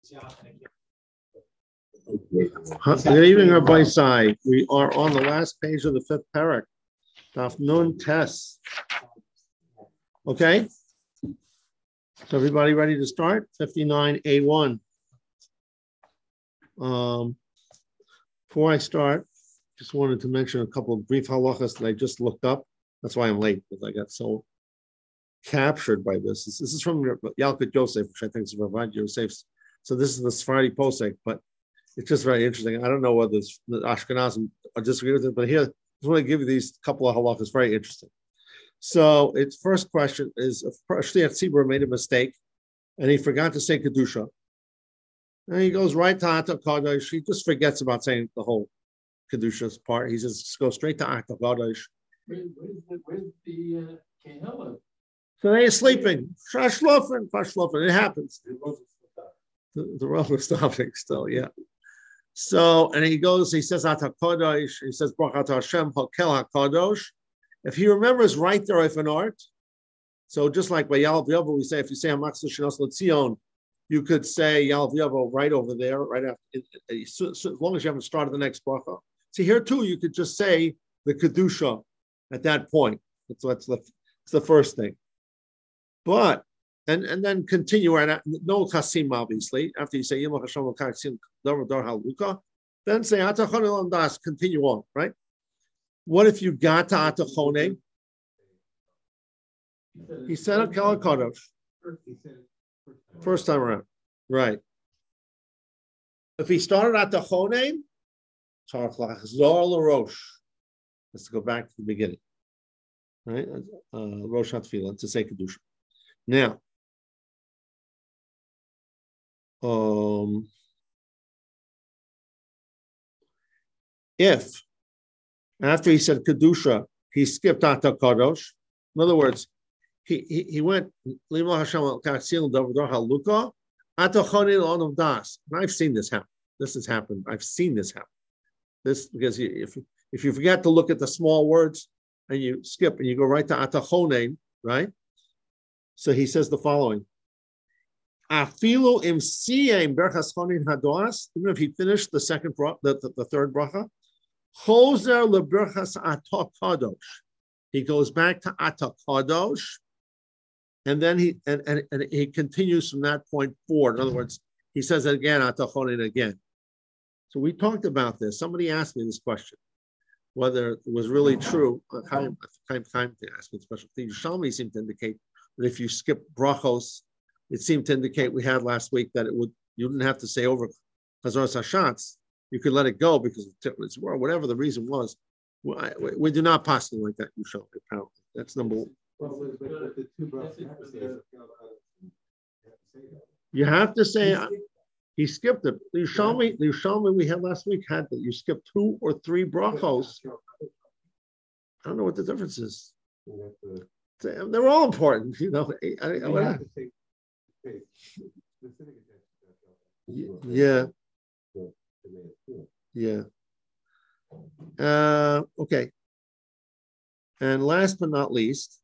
Good evening, Rabbi Sai. We are on the last page of the fifth parak, Daf Nun Tes. Okay? So everybody ready to start? 59A1. Before I start, just wanted to mention a couple of brief halachas that I just looked up. That's why I'm late, because I got so captured by this. This is from Yalkut Yosef, which I think is Rav Yosef's. So this is the Sephardi posek, but it's just very interesting. I don't know whether the Ashkenazim disagree with it, but here, I just want to give you these couple of halachas. Very interesting. So its first question is, Shliach Tzibur made a mistake, and he forgot to say Kedusha. And he goes right to Ata Kadosh. He just forgets about saying the whole Kedusha's part. He says, go straight to Ata Kadosh. Where's the Kehillah? So they're sleeping. Shashlofen. It happens. The road was stopping still, yeah. So, and he goes, he says, Ata Kadosh, he says, Brachat Hashem, Hakel HaKadosh. If he remembers right there if an art, so just like by Yalav Yavo, we say, if you say Hamatzah Shenos L'Tzion, you could say Yalav Yavo right over there, right after, so as long as you haven't started the next bracha. See, here too, you could just say the Kedusha at that point. That's the first thing. But, and then continue right after, no Chasim, obviously, after you say Yimach Hashem L'Chasim, Dar Haluka, then say Ata Chonei Das, continue on, right? What if you got to Ata Chonei? He said Hakel HaKadosh. First time around, right? If he started Ata Chonei, Zor LaRosh. Let's go back to the beginning, right? Rosh HaTfilah, to say Kedusha. Now, if after he said Kedusha, he skipped Ata Kadosh, in other words, he went Lima Hashem Kaksil Davdor Haluka Ata Chonei L'Onav Das. And I've seen this happen. This has happened. I've seen this happen. This because if you forget to look at the small words and you skip and you go right to Ata Chonei, right? So he says the following. Afilu im siyem berachas chonin hadoas, even if he finished the second the third bracha, chozer leberachas Ata Kadosh. He goes back to Ata Kadosh, and then he continues from that point forward. In other words, he says it again, Ata Chonin again. So we talked about this. Somebody asked me this question, whether it was really true. Time to ask me this question. The Yerushalmi seemed to indicate that if you skip brachos, it seemed to indicate we had last week that you didn't have to say over Chazoras Hashatz. You could let it go because it's whatever the reason was. We do not pass like that. You show apparently. That's number one. You have to say he skipped it. The Yerushalmi we had last week had that you skip 2 or 3 brachos. I don't know what the difference is. They're all important, you know. Yeah. Okay. And last but not least,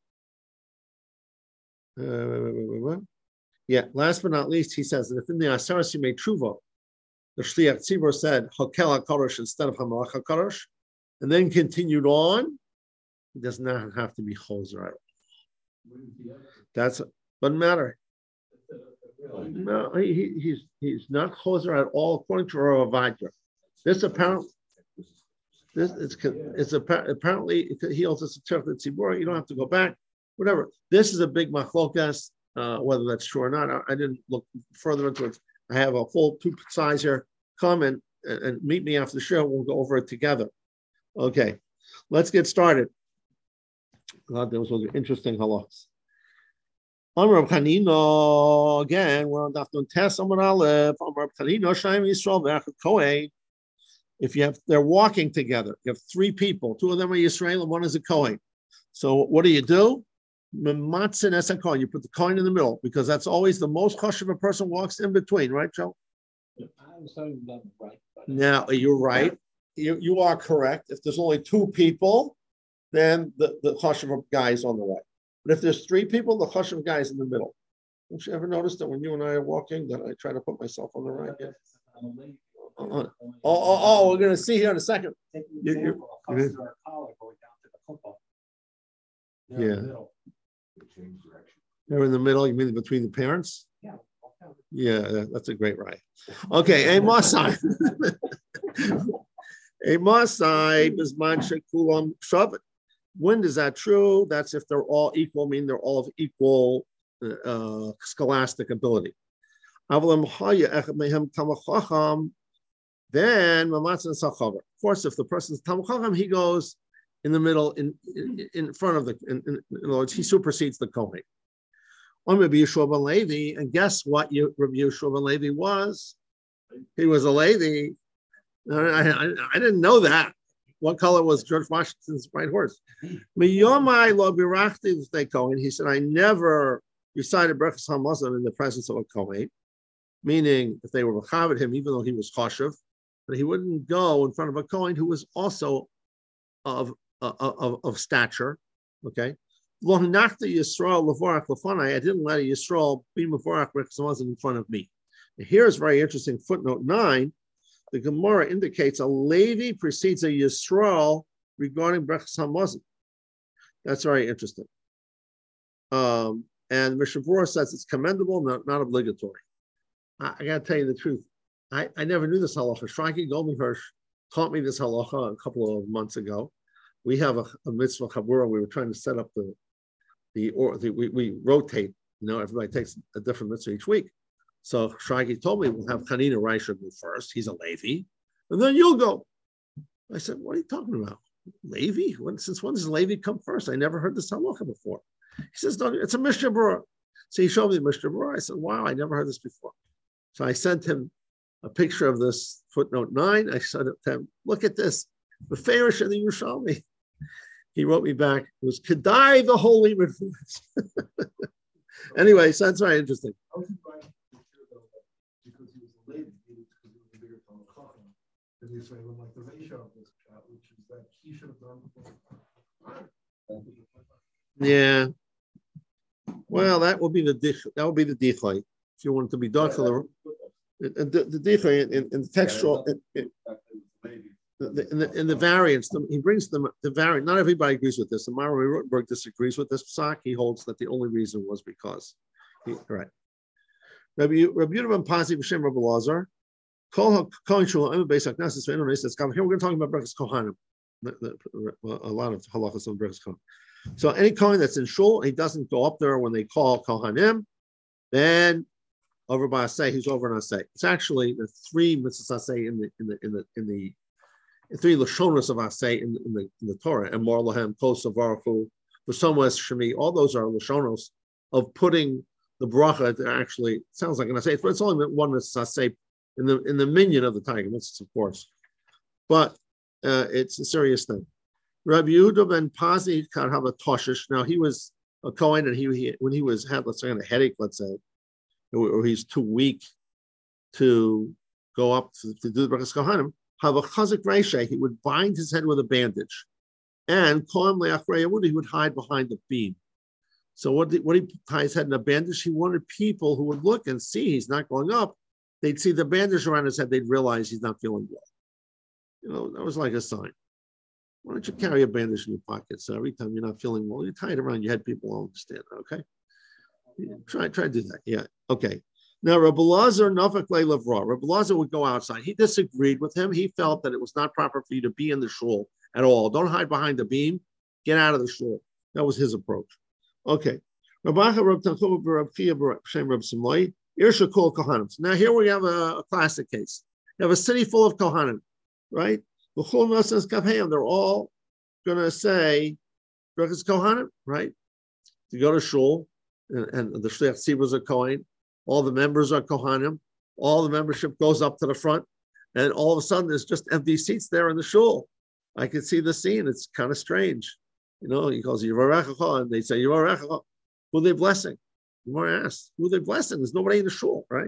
last but not least, he says that if in the Aseres Yimei Tshuva, the Shliach Tzibur said Hakel HaKadosh instead of Hamelach HaKadosh, and then continued on, he does not have to be Chozer. Doesn't matter. No, he's not Chozer at all, according to Rav Avadya. Apparently he also said that Tzibur, you don't have to go back, whatever. This is a big machlokas, whether that's true or not. I didn't look further into it. I have a full 2 size here. Come and meet me after the show. We'll go over it together. Okay, let's get started. God, those were interesting halachas. On Rab Chanina, again, we're on Daf Nun Tes Amud Aleph. On Rab Chanina, Shaim Yisrael V'Echad Kohen. If they're walking together, you have 3 people. 2 of them are Yisrael and 1 is a Kohen. So what do? You put the coin in the middle because that's always the most chashuv a person walks in between, right, Joe? Now you're right. You are correct. If there's only 2 people, then the chashuv guy is on the right. But if there's 3 people, the chashuv guy is in the middle. Don't you ever notice that when you and I are walking, that I try to put myself on the right? Yeah. We're going to see here in a second. Yeah. They're in the middle. You mean between the parents? Yeah, that's a great right. Okay, a Masai. A Masai is Kulam Shavat. When is that true? That's if they're all equal, meaning they're all of equal scholastic ability. Then of course, if the person's Talmid Chacham, he goes in the middle, in front of in other words, he supersedes the Kohen. On Rabbi Yeshua ben Levi, and guess what Rabbi Yeshua ben Levi was? He was a Levi. I didn't know that. What color was George Washington's white horse? He said, I never recited Brachas HaMazon in the presence of a Kohen, meaning if they were mechavid him, even though he was chashuv, but he wouldn't go in front of a Kohen who was also of stature. Okay. I didn't let a Yisrael be mevorach Brachas HaMazon in front of me. And here's very interesting footnote 9. The Gemara indicates a Levi precedes a Yisrael regarding Brachas HaMazon. That's very interesting. And Mishnah Berurah says it's commendable, not obligatory. I got to tell you the truth. I never knew this halacha. Shraki Goldenhirsch taught me this halacha a couple of months ago. We have a mitzvah chabura. We were trying to set up we rotate. Everybody takes a different mitzvah each week. So Shragi told me we'll have Hanina Reisha go first. He's a Levi, and then you'll go. I said, "What are you talking about, Levi? Since when does Levi come first? I never heard this halacha before." He says, "No, it's a Mishnah Berurah." So he showed me the Mishnah Berurah. I said, "Wow, I never heard this before." So I sent him a picture of this footnote 9. I said to him, "Look at this, the Farish and the Yerushalmi." He wrote me back. It was Kedai the Holy. Anyway, so that's very interesting. Like the ratio of this which is that he should have done before. Yeah. Well, that will be the dichlai. If you want it to be dark for the dichlai in the textual in the variants, he brings them the variant. Not everybody agrees with this. And Mari Rotenberg disagrees with this psak. He holds that the only reason was because right. Rabbi Yehuda ben Pazi b'shem Rabbi Lazar. Here we're going to talk about Brachas Kohanim. A lot of halachas on Brachas Kohanim. So any Kohen that's in shul, he doesn't go up there when they call Kohanim, then over by Asay, he's over in Asay. It's actually the 3 mitzvahs Asay in the 3 lashonos of Asay in the Torah, and Mor Lahem, Kos Avaruchu, V'Somas Shemi. All those are lashonos of putting the bracha. Actually, it sounds like an Asay, but it's only one mitzvah Asay. In the minion of the tiger, that's of course, but it's a serious thing. Rabbi Yehuda ben Pazi can have a toshish. Now he was a Kohen, and he when he had let's say a headache, let's say, or he's too weak to go up to do the Brachas Kohanim, have a chazik reisha. He would bind his head with a bandage, and kohen le'achrei Yehudi, he would hide behind the beam. So what he tie his head in a bandage? He wanted people who would look and see he's not going up. They'd see the bandage around his head, they'd realize he's not feeling well. That was like a sign. Why don't you carry a bandage in your pocket? So every time you're not feeling well, you tie it around your head, people will understand, okay? Try to do that. Yeah. Okay. Now Rabbi Lazar Nafak Lavra. Rabbi Lazar would go outside. He disagreed with him. He felt that it was not proper for you to be in the shul at all. Don't hide behind the beam. Get out of the shul. That was his approach. Okay. Rabbi Tanchuma Rabbi Chia Shem Rabbi Simlai. Irsha Kol Kohanim. Now here we have a classic case. You have a city full of Kohanim, right? They're all going to say Brachas Kohanim, right? To go to shul, and the Shliach Tzibur are Kohen. All the members are Kohanim. All the membership goes up to the front, and all of a sudden there's just empty seats there in the shul. I can see the scene. It's kind of strange. He calls Yivarechacha, and they say Yivarechacha. Who are they blessing? You want to ask, who are they blessing? There's nobody in the shul, right?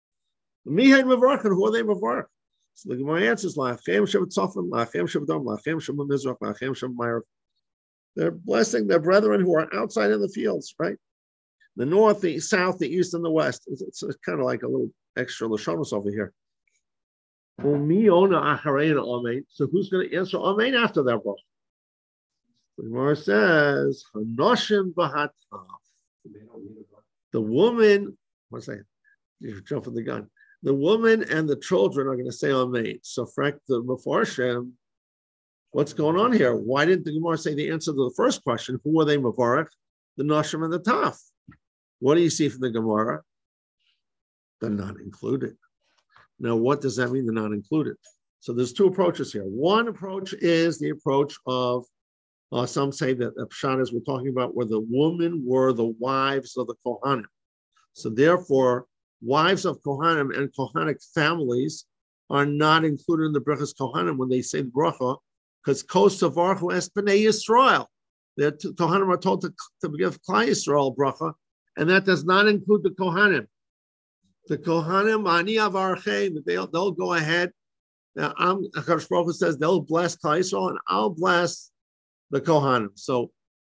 Mihain Mavarach, and who are they Mavarach? So the Gemara answers, La'achem Shem Tzofim, La'achem Shem Dom, La'achem Shem Mizrach, La'achem Shem Ma'arav. They're blessing their brethren who are outside in the fields, right? The north, the south, the east, and the west. It's kind of like a little extra Lashonos over here. So who's going to answer Amen after that bracha? The Gemara says, Hanoshim b'hataf. The woman, what's that? You're jumping the gun. The woman and the children are going to say Amen. So, Frank, the Mefarshim, what's going on here? Why didn't the Gemara say the answer to the first question? Who are they Mevarach? The Noshim and the Taf. What do you see from the Gemara? They're not included. Now, what does that mean, they're not included? So there's two approaches here. One approach is the approach of, some say that the Pshat is we're talking about where the women were the wives of the Kohanim. So therefore, wives of Kohanim and Kohanic families are not included in the Brachas Kohanim when they say the bracha, because Kosavarchu es Bnei Yisrael. The Kohanim are told to give Klai Yisrael bracha, and that does not include the Kohanim. The Kohanim, Ani Avarchein, they'll go ahead. Now, HaKadosh Baruch Hu says they'll bless Klai Yisrael, and I'll bless the Kohanim. So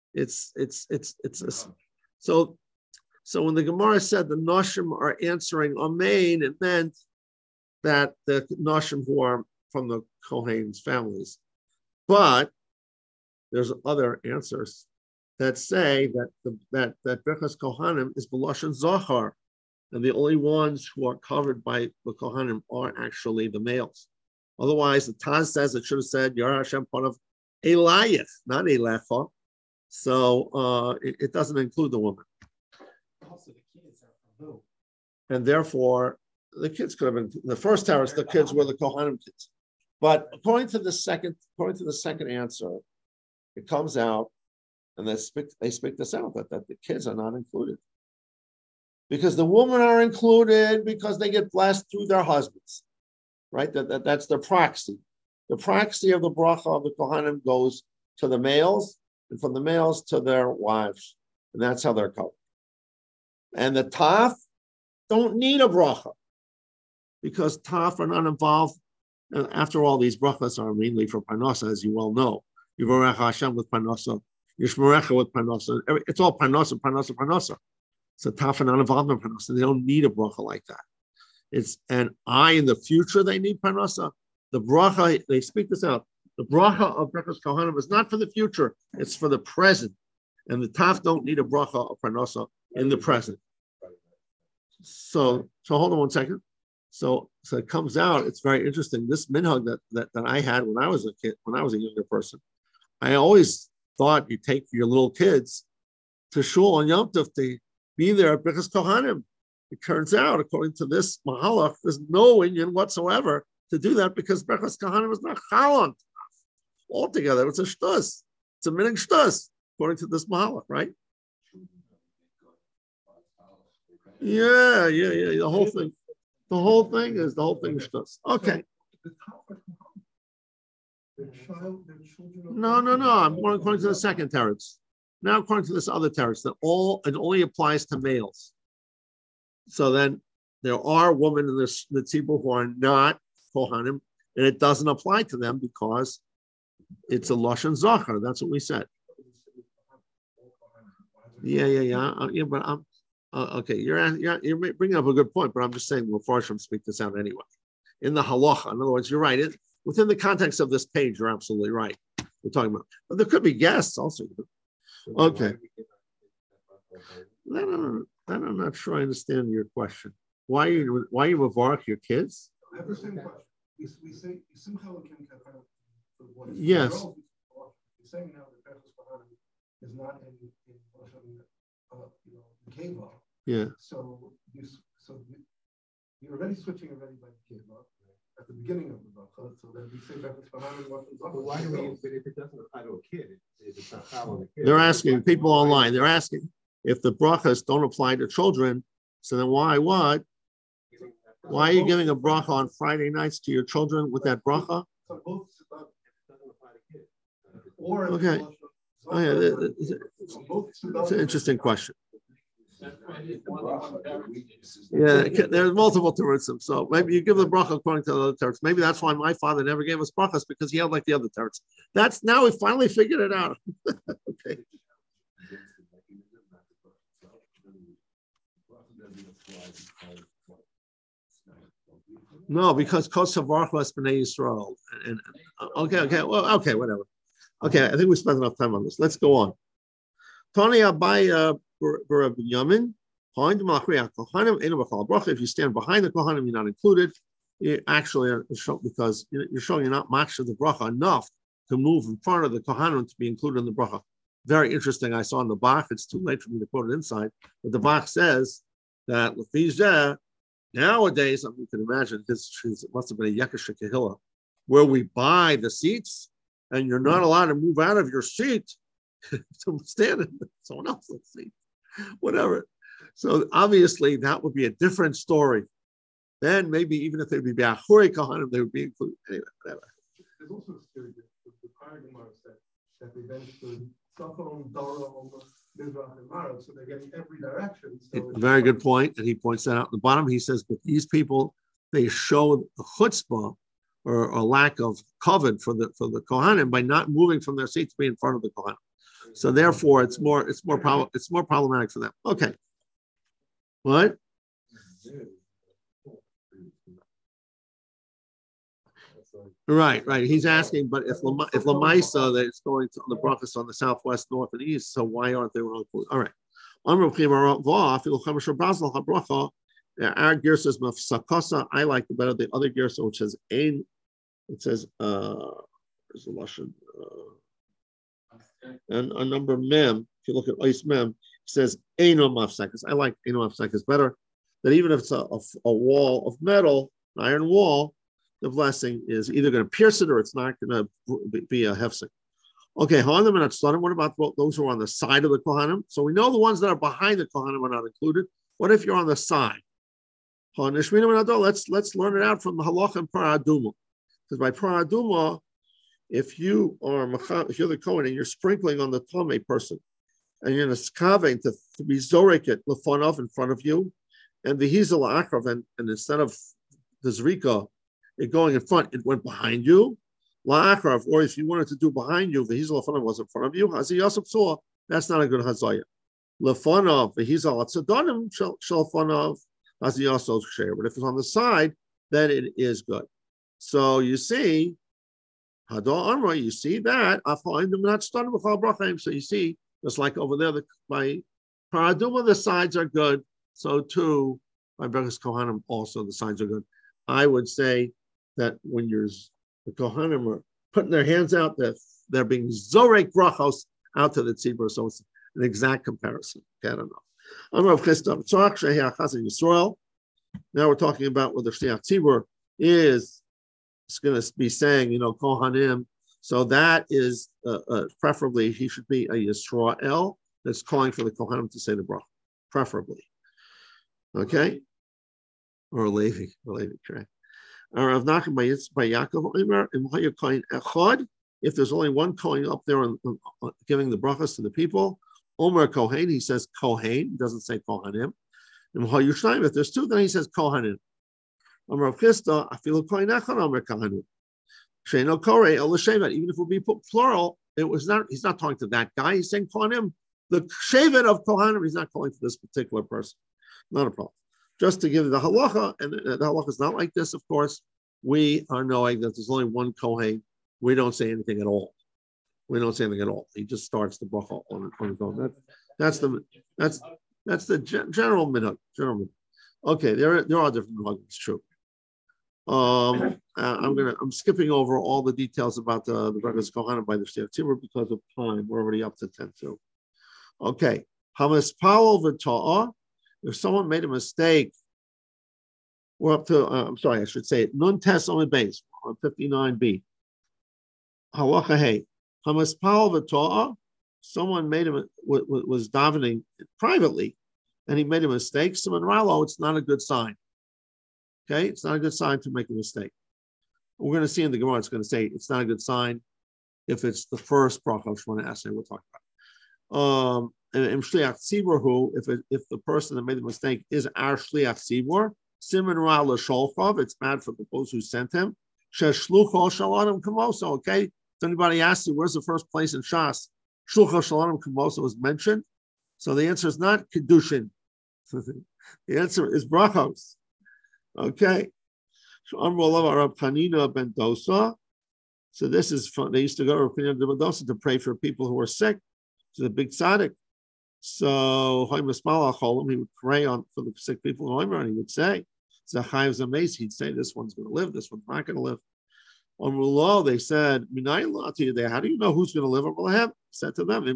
so when the Gemara said the Noshim are answering Amen, it meant that the Noshim who are from the Kohen's families. But there's other answers that say that Birchas Kohanim is B'lashon Zachar, and the only ones who are covered by the Kohanim are actually the males. Otherwise, the Taz says it should have said Yar Hashem part of Elayich, not Elecha. So it doesn't include the woman. Also, the kids are from who? And therefore, the kids could have been the first terrace. The kids were the Kohanim kids, but according to the second answer, it comes out, and they speak this out that the kids are not included because the women are included because they get blessed through their husbands, right? That's their proxy. The proxy of the bracha of the Kohanim goes to the males, and from the males to their wives, and that's how they're covered. And the Taf don't need a bracha because Taf are not involved. And after all, these brachas are mainly for Parnasa, as you well know. Yivarech Hashem with Parnasa, Yishmerecha with Parnasa. It's all Parnasa. So Taf are not involved in Parnasa. They don't need a bracha like that. In the future, they need Parnasa. The bracha, they speak this out. The bracha of Brachas Kohanim is not for the future, it's for the present. And the Taf don't need a bracha of Parnasa in the present. So hold on one second. So it comes out, it's very interesting. This minhag that I had when I was a kid, when I was a younger person, I always thought you take your little kids to shul on Yom Tov to be there at Brachas Kohanim. It turns out, according to this mahalach, there's no Indian whatsoever to do that because Brachas Kohanim is not chal on Taf. Altogether, it's a shtus. It's a minhag shtus, according to this mahalach, right? Yeah. The whole thing is shtus. Okay. No. I'm going according to the second teretz. Now, according to this other teretz, it only applies to males. So then there are women in the tzibur who are not Kohanim, and it doesn't apply to them because it's a lashon zachar. That's what we said. Yeah. But I'm okay. You're bringing up a good point, but I'm just saying we'll Farshim speak this out anyway. In the halacha, in other words, you're right. Within the context of this page, you're absolutely right. We're talking about, but there could be guests also. Okay. No. I'm not sure I understand your question. Why you mavarach your kids? I have the same question. We say Simcha Elokim Kafar. Yes. You're saying now that Berachos Kohanim is not in Keva. Yeah. So you're already switching by the Keva at the beginning of the bracha. So then we say Berachos Kohanim. But why do we? But if it doesn't apply to a kid, it's not following the kid. They're asking people online. They're asking if the brachas don't apply to children. So then why? What? Why are you giving a bracha on Friday nights to your children with that bracha? So both doesn't apply to kids. Or okay. Oh, yeah, it's an interesting question. Yeah, there's multiple terutzim. So maybe you give the bracha according to the other teretz. Maybe that's why my father never gave us brachas because he held like the other teretz. That's now we finally figured it out. Okay. No, because Kosavarch was Bnei Yisrael. And okay, well, okay, whatever. Okay, I think we spent enough time on this. Let's go on. Tani Abaya Yamin. If you stand behind the Kohanim, you're not included. You actually because you're showing you're not much of the bracha enough to move in front of the Kohanim to be included in the bracha. Very interesting. I saw in the Bach. It's too late for me to quote it inside, but the Bach says that nowadays, you can imagine his must have been a Yekasha Kehillah, where we buy the seats and you're not allowed to move out of your seat to stand in someone else's seat, whatever. So obviously that would be a different story. Then maybe even if they'd be B'achorei Kohanim, they would be included. Anyway, whatever. There's also a story that the prior Gemara said that they then stood Safon, Dara, over Mizrach, and Marav, so they're getting every direction. So very good point, and he points that out at the bottom. He says, but these people, they showed a chutzpah or a lack of kavod for the Kohanim by not moving from their seat to be in front of the Kohanim. So therefore, it's more problematic for them. Okay. What? Right. He's asking, but if Lamaisa that it's going to the brachas on the southwest, north, and east, so why aren't they all included? All right. Our gear says mafsakasa. I like the better the other gear, so which says ain. It says there's a lashon and a number mem. If you look at ice mem, it says aino mafsakas. I like aino mafsakas better. That even if it's a wall of metal, an iron wall, the blessing is either going to pierce it or it's not going to be a hefsek. Okay, what about those who are on the side of the Kohanim? So we know the ones that are behind the Kohanim are not included. What if you're on the side? Let's learn it out from the halacha and paraduma. Because by paraduma, if you're the Kohen and you're sprinkling on the Tomei person, and you're in a skaving to be zorek it lefanov in front of you, and the hizel akrav, and instead of the zrika, it going in front, it went behind you. La'akrav, or if you wanted to do behind you, the hizel lefanov was in front of you. Haziyasab saw, that's not a good hazaya. Lefanov, the hizel atzadonim shalfanov, haziyasab share. But if it's on the side, then it is good. So you see, Hadar Amra, you see that. So you see, just like over there, by Paraduma, the sides are good. So too, by Berachos Kohanim, also the sides are good. I would say that when the Kohanim are putting their hands out, they're being Zorek Brachos out to the Tzibur. So it's an exact comparison. Okay, I don't know. Now we're talking about whether Shliach Tzibur is going to be saying, Kohanim. So that is preferably he should be a Yisrael that's calling for the Kohanim to say the bracha, preferably. Okay, or a Levi, correct. Rav Nachman by Yaakov Omer, if there's only one Kohen up there giving the brachas to the people, Omer Kohen, he says Kohen, he doesn't say Kohanim. If there's two, then he says Kohanim. Omer Chisda, I feel Kohen Echad Omer Kohanim. Sheino Korei El Shevet, even if it would be put plural, he's not talking to that guy, he's saying Kohanim. The Shevet of Kohanim, he's not calling to this particular person. Not a problem. Just to give you the halacha, and the halacha is not like this, of course. We are knowing that there's only one Kohen. We don't say anything at all. He just starts the bracha on his own. That's the general minhag. Okay, there are different minhag. It's true. I'm skipping over all the details about the Berachos Kohanim by the Shliach Tzibur because of time. We're already up to 10:2. Okay, Hamas Pa'al v'Ta'ah. If someone made a mistake, we're up to, I should say it, Nun Tes only base on 59b. Halacha Hey, Hamas Pa'al v'Ta'ah, someone was davening privately, and he made a mistake. Simon Ralo, it's not a good sign. Okay, it's not a good sign to make a mistake. We're going to see in the Gemara, it's going to say it's not a good sign if it's the first bracha of Shemona Esrei we'll talk about. And Shliach Tzibur, if the person that made the mistake is our Shliach Tzibur, Simon Ra L'Sholchov, it's bad for those who sent him. Sheshlucho Shalanim Kamoso. Okay, if anybody asks you where's the first place in Shas, Shlucho Shalanim Kamoso was mentioned. So the answer is not Kedushin The answer is brachos. Okay. So Amrullah Rab Hanina ben Dosa. So this is fun. They used to go to Rab Hanina ben Dosa to pray for people who were sick. To the big tzaddik. So he would pray for the sick people in and he would say, Zachayv's amazing. He'd say, this one's going to live, this one's not going to live. On Rulo, they said, how do you know who's going to live? He said to them,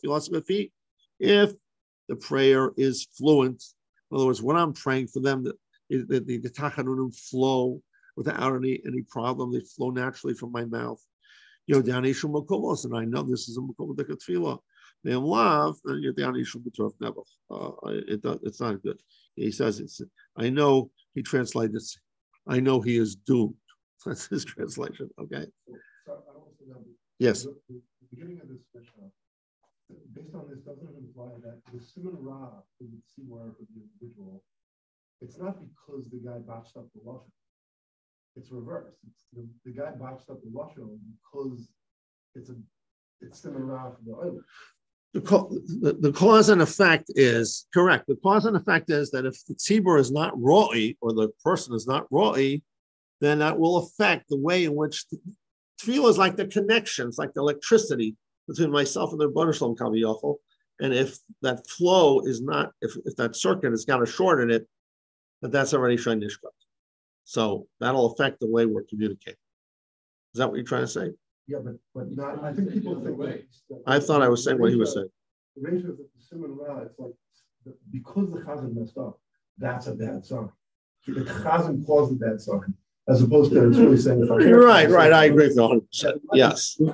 if the prayer is fluent, in other words, when I'm praying for them, the tachanunim flow without any problem. They flow naturally from my mouth. And I know this is a mukom of the tefillah. They love, and you're down Ishum B'Torf Nebuch. It's not good. He says I know, he translated it, I know he is doomed. That's his translation, okay? Yes. The beginning of this special, based on this, doesn't imply that the Simon Ra, the C-word for the individual, it's not because the guy botched up the washroom. It's reversed. It's the guy botched up the washroom because it's Simon Ra for the oil. The cause and effect is correct. The cause and effect is that if the tzibur is not ro'i, or the person is not ro'i, then that will affect the way in which tefillah is like the connections, like the electricity between myself and the Rebbeinu Shalom Kaviyachol. And if that flow is not, if that circuit has got a short in it, that's already Shein Nishkat. So that'll affect the way we're communicating. Is that what you're trying to say? Yeah, but not. I think people think. I thought I was saying what he was saying. The ratio of the Simon Ra, it's like because the Chazan messed up, that's a bad sign. The Chazan caused the bad sign, as opposed to it's really saying. You're right. I agree with 100%. Yes. The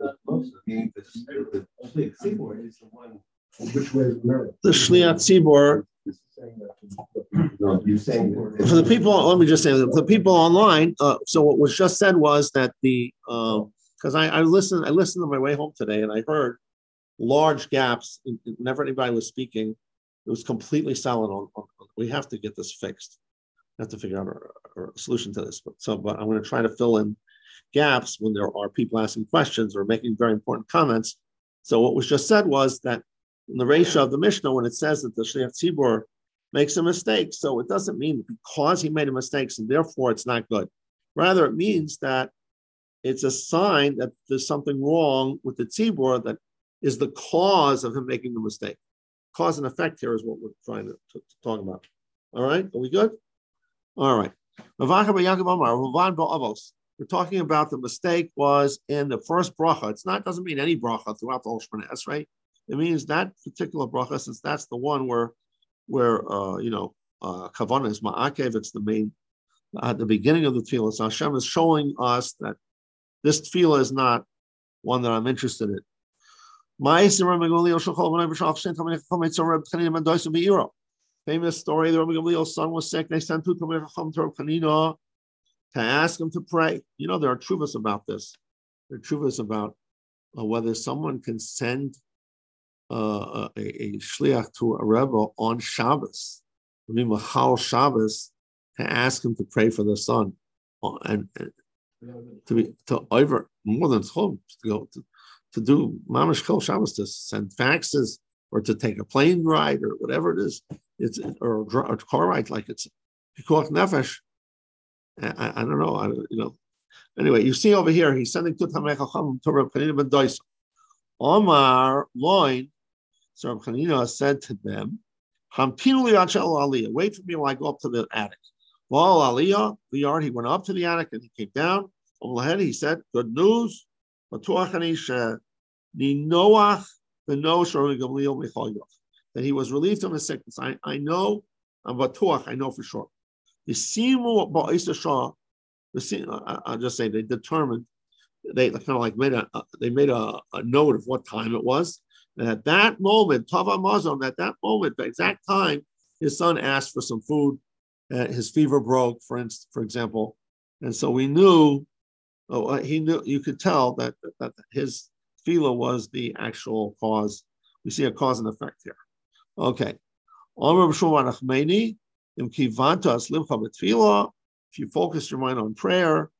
Tzibor is the one. Which way is the The Shliach Tzibor. No, you're saying for the people. Let me just say that for the people online. So what was just said was that the because I listened on my way home today and I heard large gaps whenever anybody was speaking. It was completely silent on we have to get this fixed. We have to figure out a solution to this. But I'm going to try to fill in gaps when there are people asking questions or making very important comments. So what was just said was that in the ratio of the Mishnah, when it says that the Shliach Tzibor makes a mistake, so it doesn't mean because he made a mistake, and therefore it's not good. Rather, it means that it's a sign that there's something wrong with the tzibur that is the cause of him making the mistake. Cause and effect here is what we're trying to talk about. All right, are we good? All right. We're talking about the mistake was in the first bracha. Doesn't mean any bracha throughout the whole Shemona Esrei. It means that particular bracha, since that's the one where kavanah is ma'akev. It's the main at the beginning of the tefillah. So Hashem is showing us that this tefillah is not one that I'm interested in. Famous story: the Rabbi Gamliel's son was sick. They sent two Talmidei Chacham to Reb Chanina to ask him to pray. There are truvas about this. There are truvas about whether someone can send a shliach to a rebbe on Shabbos, Machal Shabbos, to ask him to pray for the son, and to over more than chum to do mamash chol Shabbos, to send faxes or to take a plane ride or whatever it is, or a car ride, like it's pikuach nefesh. I don't know. Anyway, you see over here, he's sending two Talmidei Chacham to Reb Chanina ben Dosa. Omar loin. So Reb Chanina said to them, wait for me while I go up to the attic. While Aliyah, he went up to the attic and he came down. He said, good news. That he was relieved of his sickness. I know, I'm batuach, I know for sure. I'll just say they determined, they kind of like made a note of what time it was. And at that moment, Tava Mazon, at that moment, the exact time, his son asked for some food. His fever broke, for example. And so we knew, you could tell that his fever was the actual cause. We see a cause and effect here. Okay. If you focus your mind on prayer,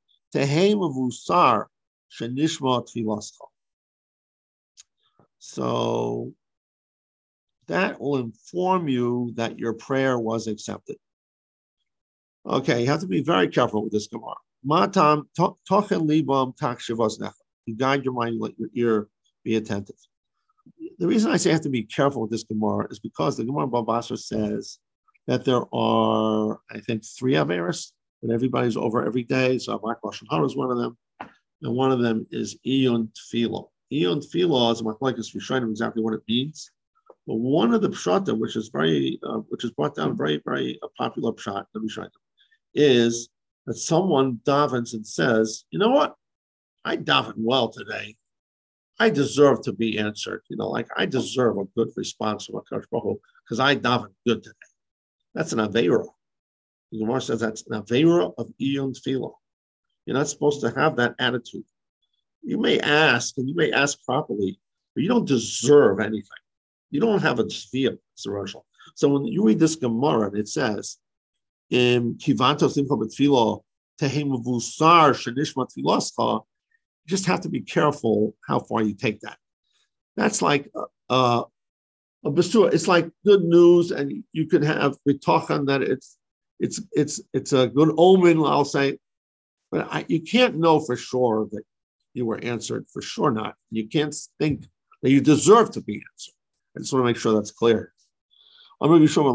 so that will inform you that your prayer was accepted. Okay, you have to be very careful with this Gemara. Matam tochen libam tak shivos necha. You guide your mind, let your ear be attentive. The reason I say I have to be careful with this Gemara is because the Gemara Bava Basra says that there are, I think, 3 Averis that everybody's over every day. So Avak Lashon Hara is one of them, and one of them is Iyun Tefillah. Iyun Tefillah is Machlokes Rishonim exactly what it means. But one of the pshatim, which is brought down very, very popular pshat, let me show you, is that someone davens and says, you know what? I daven well today. I deserve to be answered. Like I deserve a good response from HaKadosh Baruch Hu because I daven good today. That's an Aveira. The Gemara says that's an Aveira of Iyun Tefillah. You're not supposed to have that attitude. You may ask, and you may ask properly, but you don't deserve anything. You don't have a tzviyah, Sarashal. So when you read this Gemara, and it says, Kivanto simcha b'tefillah tehim vusar shenishma tefillascha, you just have to be careful how far you take that. That's like a besura. It's like good news, and you can have bitachon that it's a good omen, I'll say, but you can't know for sure that you were answered. For sure not. You can't think that you deserve to be answered. I just want to make sure that's clear. If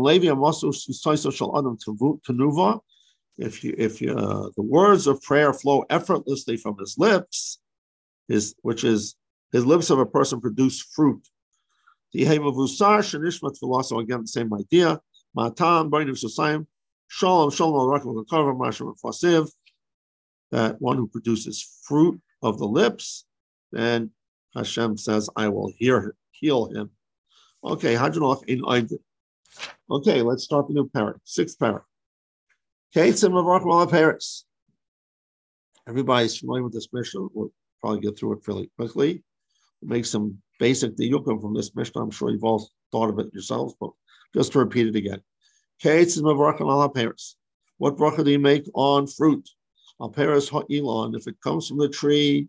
the words of prayer flow effortlessly from his lips, his lips of a person produce fruit. Again, the same idea. That one who produces fruit of the lips, then Hashem says, I will heal him. Okay, okay, let's start the new parak, 6th parak. Everybody's familiar with this Mishnah. We'll probably get through it fairly quickly. We'll make some basic diyukim from this Mishnah. I'm sure you've all thought of it yourselves, but just to repeat it again. What bracha do you make on fruit? Al peres ha'ilon, if it comes from the tree,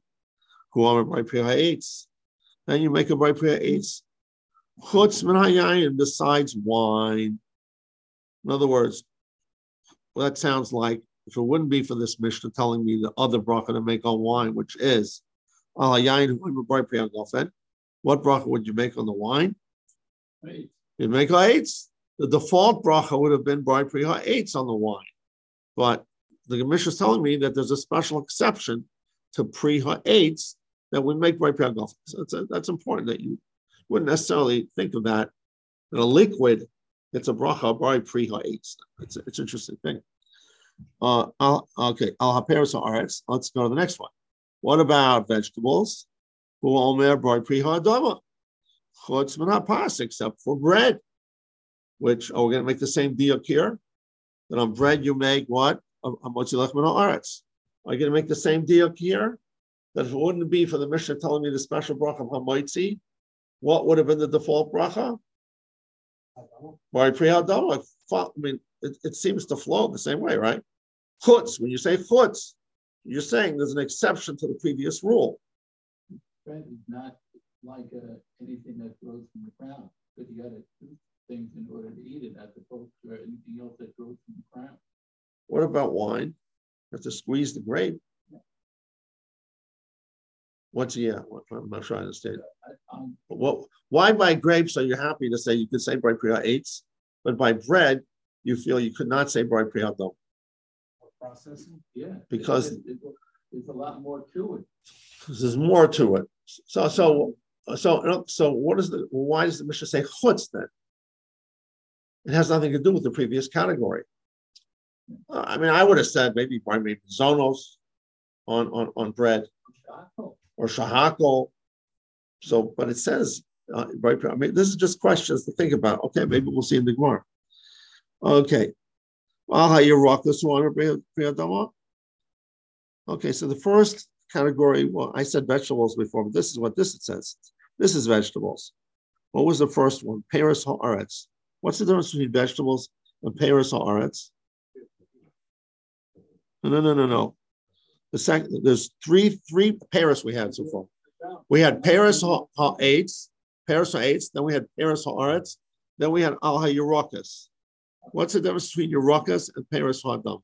then you make a by prayer eitz. Chutz min hayayin, besides wine. In other words, well, that sounds like if it wouldn't be for this Mishnah telling me the other bracha to make on wine, which is al hayayin by prayer golfen. What bracha would you make on the wine? You'd make ha'etz. The default bracha would have been by prayer ha'etz on the wine, but the Mishnah is telling me that there's a special exception to pri ha'etz that we make by prayer golfen. So that's important that you wouldn't necessarily think of that. In a liquid, it's a bracha by pri ha'etz. It's an interesting thing. Okay, al haperes ha'aretz. Let's go to the next one. What about vegetables? Hu omer by pri ha'adama. Chutz min hapas, except for bread. Which we're going to make the same deal here. That on bread you make what? Are you going to make the same deal here? That if it wouldn't be for the Mishnah telling me the special bracha of Hamaitzi, what would have been the default bracha? By Pri Hadama. I mean, it seems to flow the same way, right? Chutz, when you say chutz, you're saying there's an exception to the previous rule. Bread is not like anything that grows from the ground, but you got to do things in order to eat it, as opposed to anything else that grows from the ground. What about wine? You have to squeeze the grape. I'm not sure I understand. Why by grapes are you happy to say you could say by priya eitz, but by bread you feel you could not say by priya though? Processing, yeah. Because there's a lot more to it. There's more to it. So why does the Mishnah say chutz then? It has nothing to do with the previous category. I mean, I would have said maybe zonos on bread or shahako. So, but it says, I mean, this is just questions to think about. Okay, maybe we'll see in the Gemara. Okay. Okay, so the first category, well, I said vegetables before, but this is what this says. This is vegetables. What was the first one? Peres ha'aretz. What's the difference between vegetables and peres ha'aretz? No. The second, there's three peres we had so far. We had peres ha'etz, then we had peres ha'aretz, Then we had Al HaYerokas. What's the difference between Yerokas and Peres Hadam?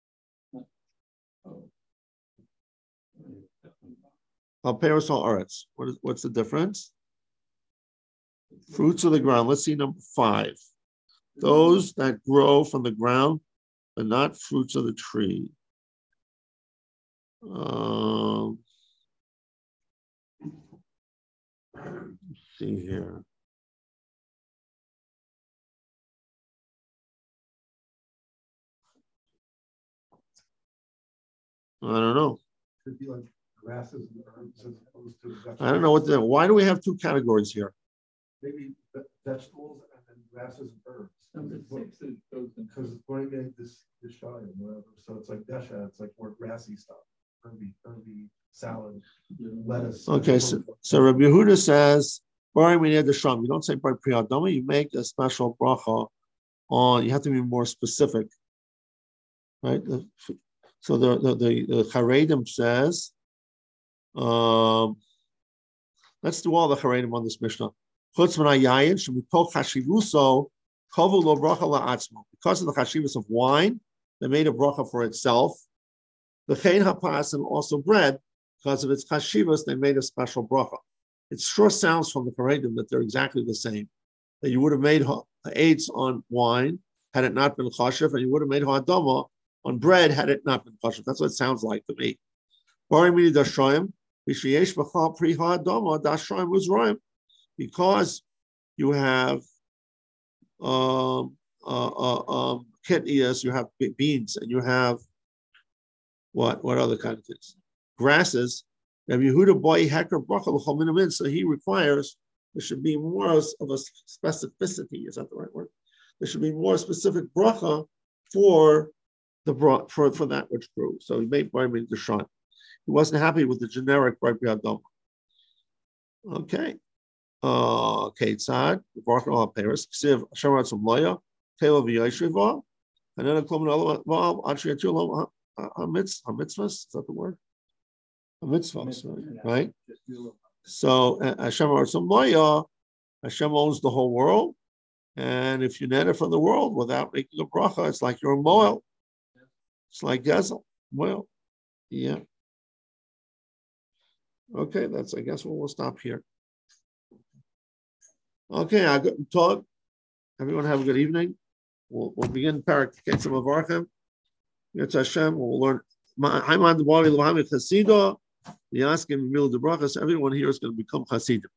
Al Peres Haaretz. What's the difference? Fruits of the ground. Let's see number 5. Those that grow from the ground, but not fruits of the tree. Let's see here. I don't know. Could be like grasses and herbs as opposed to vegetables. I don't know why do we have 2 categories here? Maybe vegetables and then grasses and herbs. Number 6 is goes in. Because when I made this shy or whatever, so it's like desha, it's like more grassy stuff, herby salad, lettuce. Okay, so Rabbi Yehuda says, "Bari we need the sham." You don't say by priyadama. You make a special bracha on. You have to be more specific, right? So the Charedim says, let's do all the Charedim on this Mishnah. Because of the chashivas of wine, they made a bracha for itself. The chein hapas and also bread, because of its chashivas, they made a special bracha. It sure sounds from the Charedim that they're exactly the same. That you would have made eitz on wine had it not been chashiv, and you would have made ha'adama on bread had it not been chashiv. That's what it sounds like to me. Because you have kidneys, you have beans, and you have what other kind of things? Grasses. So he requires there should be more of a specificity. Is that the right word? There should be more specific bracha for for that which grew. So he made Barim the Shine. He wasn't happy with the generic Barim Adama. Okay. Ketzad, Baruch Al Paris, Ksiv Sharat Sumlaya, Teva V'Yashiva, and then a Kloman Al Anshiyatul Mitzvahs. Is that the word? Mitzvahs, right? So Hashem Sumlaya, Hashem owns the whole world, and if you net it from the world without making a bracha, it's like you're a moel. It's like Gezel. Well, yeah. Okay, I guess we'll stop here. Okay, I got to talk. Everyone have a good evening. We'll begin Parak Ketzim of Archem. Yetz Hashem. We'll learn. Everyone here is going to become Hasidim.